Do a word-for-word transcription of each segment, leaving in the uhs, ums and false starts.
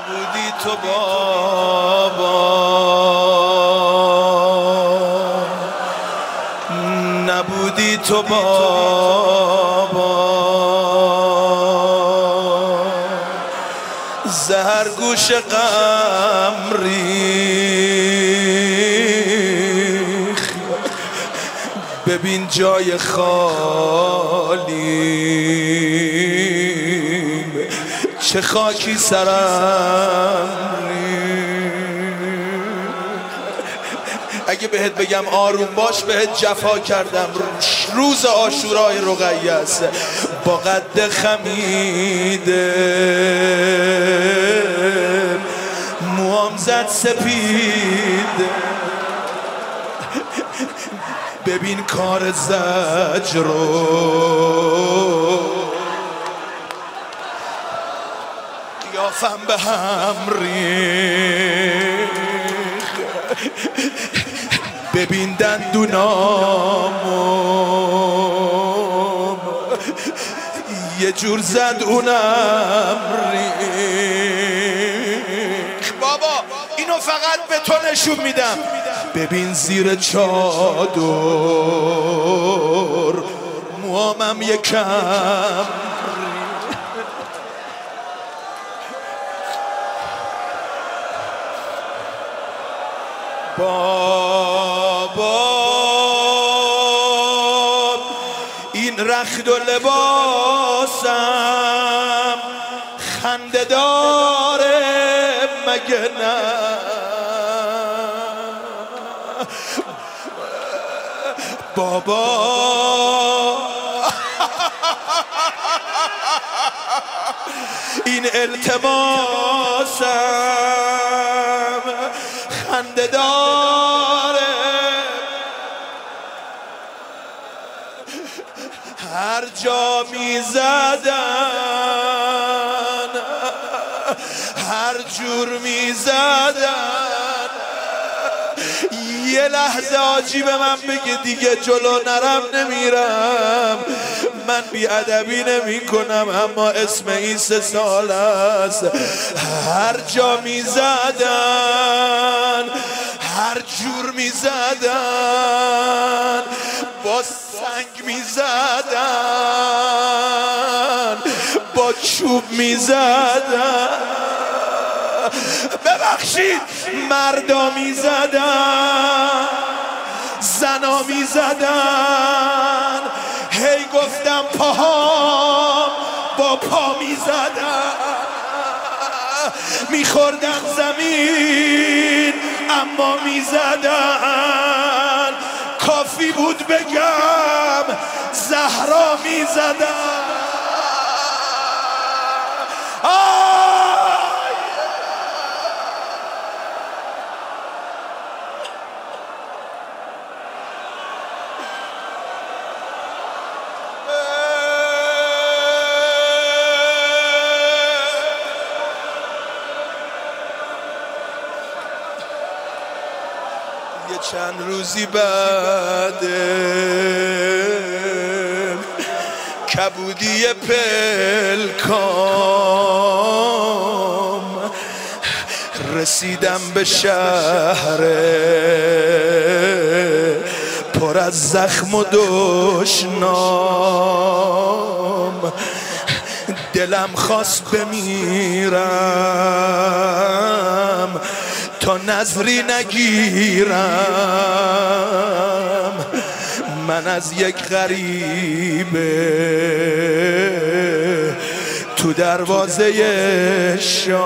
نبودی تو بابا، نبودی تو بابا، زهر گوش غم ریخ، ببین جای خالی چه خاکی سرم ریخ. اگه بهت بگم آروم باش بهت جفا کردم. روز عاشورای رقیه است با قد خمیده، موام زد سپید، ببین کار زجر رو، قیافم به هم ریخ، ببین دندونامو یه جور زد اونم ریخ. بابا اینو فقط به تو نشون میدم. ببین زیر چادر موامم یکم بابا، این رخت و لباسم خنده داره مگه نه؟ بابا این التماسم خنده داره، هر جا می زدن هر جور می زدن، یه لحظه آجی به من بگه دیگه جلو نرم نمیرم. من بیادبی نمی کنم اما اسم این سه سال است. هر جا می زدن هر جور می زدن، با سنگ می زدن با چوب می زدن، ببخشید مردا می زدن زنا می زدن، هی گفتم پاهام با پا می زدن، می خوردم زمین اما می زدن، کافی بود بگم زهرا می زدن. یه چند روزی بعده کبودی پلکام، رسیدم به شهر پر از زخم و دشنام، دلم خواست بمیرم تا نظری نگیرم. من از یک غریبه تو دروازه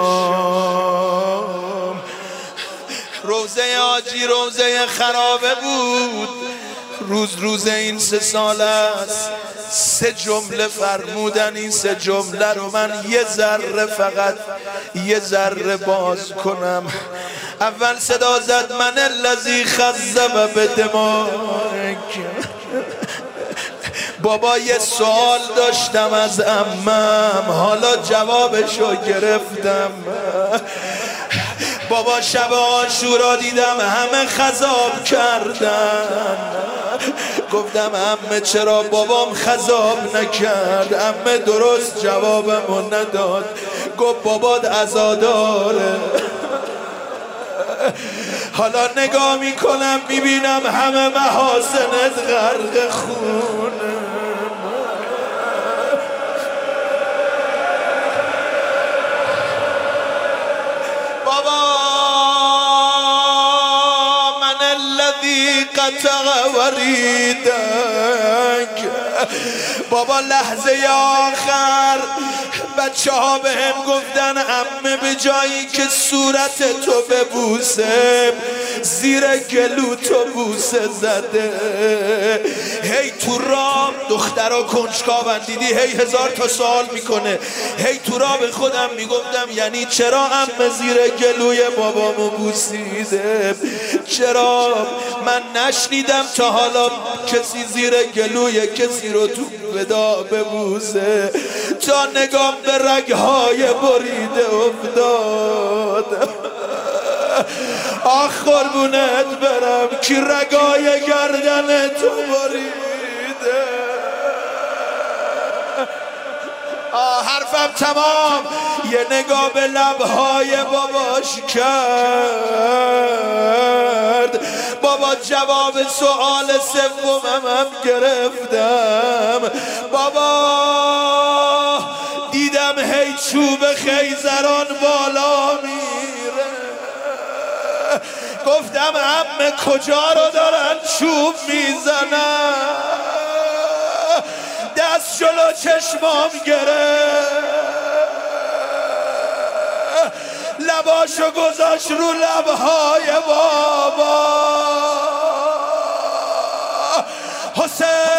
شام، روزه آجی روزه خرابه بود. روز روز این سه سال است، سه جمله فرمودن، این سه جمله رو من یه ذره فقط یه ذره باز کنم. اول صدا زد من الذی خذب بدماغک. بابا یه سوال داشتم از عمم، حالا جوابشو گرفتم. بابا شب عاشورا دیدم همه خذاب کردن، گفتم عمه چرا بابام خذاب نکرد؟ عمه درست جوابمو نداد، گفت بابات عزاداره. حالا نگاه میکنم میبینم همه محاسنت غرق خونه. بابا من الذی قطع وریدک. بابا لحظه آخر بچه ها به هم گفتن عمه به جایی که صورت تو ببوسه زیر گلو تو بوسه زده. هی تو راه دخترها کنجکاون دیدی هی هزار تا سوال میکنه. هی تو راه به خودم میگفتم یعنی چرا عمه زیر گلوی بابامو بوسیده؟ چرا من نشنیدم تا حالا کسی زیر گلوی کسی رو تو ودا ببوسه؟ تا نگام به رگهای بریده افتاد. آخ قربونت برم کی رگای گردن تو بریده. آه حرفم تمام. یه نگاه به لبهای باباش کرد. بابا جواب سوال سومم هم گرفتم. بابا دیدم هی چوب خیزران بالا میره. گفتم عمه کجا رو دارن چوب میزنن؟ دست جلو چشمام گرفت. لباشو گذاشت رو لبهای بابا. حسین